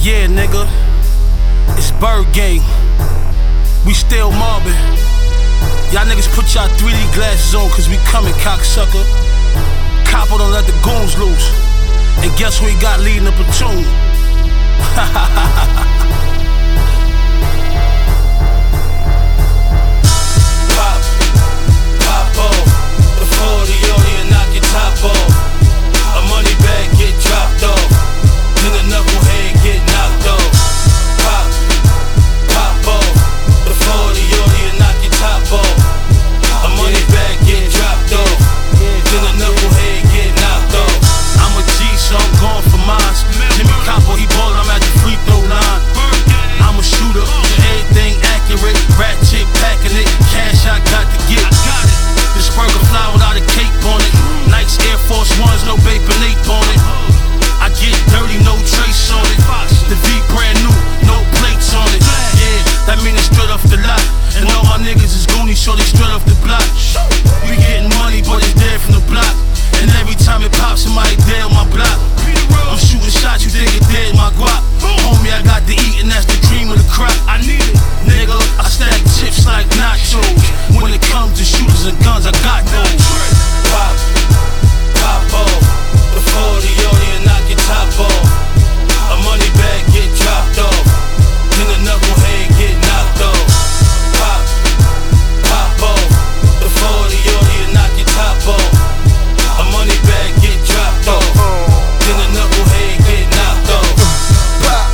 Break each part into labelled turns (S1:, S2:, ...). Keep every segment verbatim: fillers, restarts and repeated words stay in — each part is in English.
S1: Yeah, nigga, it's Bird Gang. We still mobbing. Y'all niggas put y'all three D glasses on, cause we coming, cocksucker. Capo don't let the goons loose. And guess who he got leading the platoon? Ha ha ha ha. Pop, pop off. The forty on you and knock your top off. A money bag get dropped off. Then the knucklehead get knocked off. Pop, pop off. The forty on you and knock your top off. A money bag get dropped off. Then the knucklehead get knocked off. I'm a G, so I'm going for mine. Jimmy Capo, he ballin', I'm at the free throw line. I'm a shooter, everything accurate. Rat chick packing it, cash I got to get. This burger fly without a cape on it. Nikes Air Force Ones, no Bape Nape on it. I get dirty, no trace on it. The V brand new, no plates on it. Yeah, that mean it's straight off the lot. And all my niggas is goonies, so they straight off the block. We getting money, but it's dead from the block. And every time it pops, somebody dead on my block. I'm shooting shots, you think it dead my guap. Homie, I got to eat, and that's the cream of the crop. I need it, nigga. I stack chips like nachos. When it comes to shooters and guns, I got those. Pop, pop off. The forty on you and knock your top off. A money bag get dropped off. Then the knucklehead get knocked off. Pop, pop off. The forty on you and knock your top off. A money bag get dropped off. Then the knucklehead get knocked off.
S2: Pop,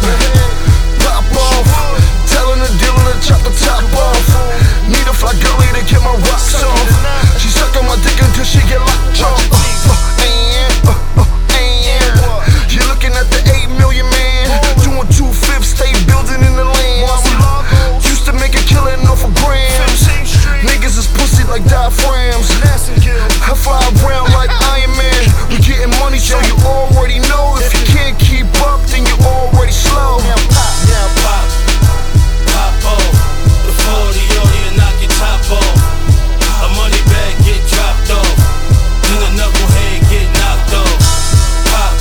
S2: pop off. Telling the dealer to chop the top off. Need a fly girlie to get my rocks off. She sucking my dick until she get locked off. Uh, uh, and, uh, uh, and you're looking at the eight million man. Doing two fifths, stay building in the land. Used to make a killing off a gram. Niggas is pussy like diaphragms. I fly around like Iron Man. We getting money, so you already know. If you can't keep up, then you already slow.
S1: Now pop, now pop, pop off. The forty on you and knock your top off. A money bag get dropped off. Then the knucklehead get knocked off. Pop,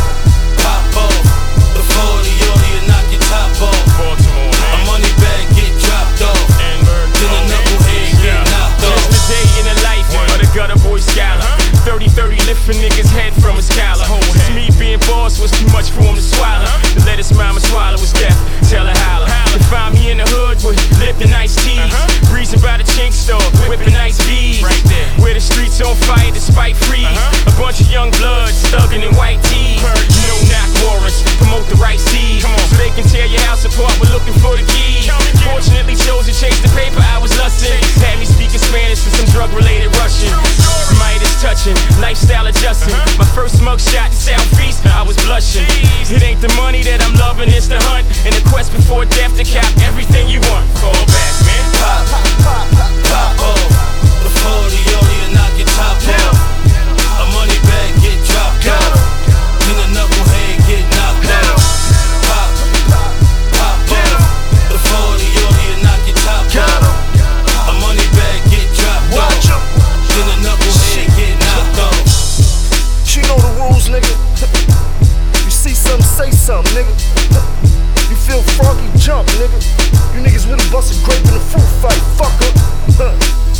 S1: pop off. The forty on you and knock your top off. A money bag get dropped off. Then the knucklehead get knocked off.
S3: Just a day in the life of the gutter boy scholar. thirty thirty lifting niggas head from his collar. It's me being boss was too much for him to swallow. To let his mama swallow was death. Tell her holler. You find me in the hood with lifting ice teas. Breezing by the chink store, whipping ice bees. Where the streets on fire despite freeze. A bunch of young bloods thugging in white tees. You know knock warrants, promote the right seeds. So they can tear your house apart, we're looking for the keys. Fortunately chose to chase the paper I was lusting. Had me speaking Spanish for some drug related Russian. Midas touching, lifestyle adjusting. My first mug shot in Southeast, I was blushing. It ain't the money that I'm loving, it's the hunt. And the quest before death to cap everything you want. Fall back, man.
S1: Pop, pop, pop, pop off. The forty on you and knock your top off. A money bag get dropped off. Then the knucklehead get knocked off. Pop, pop off. The forty on you and knock your top off. A money bag get dropped off. Then the knucklehead get knocked off.
S2: You know the rules, nigga. You see something, say something, nigga. You feel froggy, jump, nigga. You niggas really bust a grape in a fruit fight, fucker. Huh.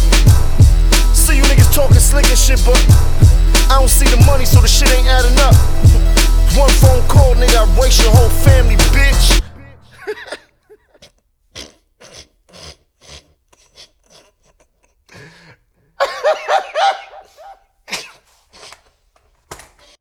S2: See you niggas talking slick and shit, but I don't see the money, so the shit ain't adding up. One phone call, nigga, I race your whole family, bitch.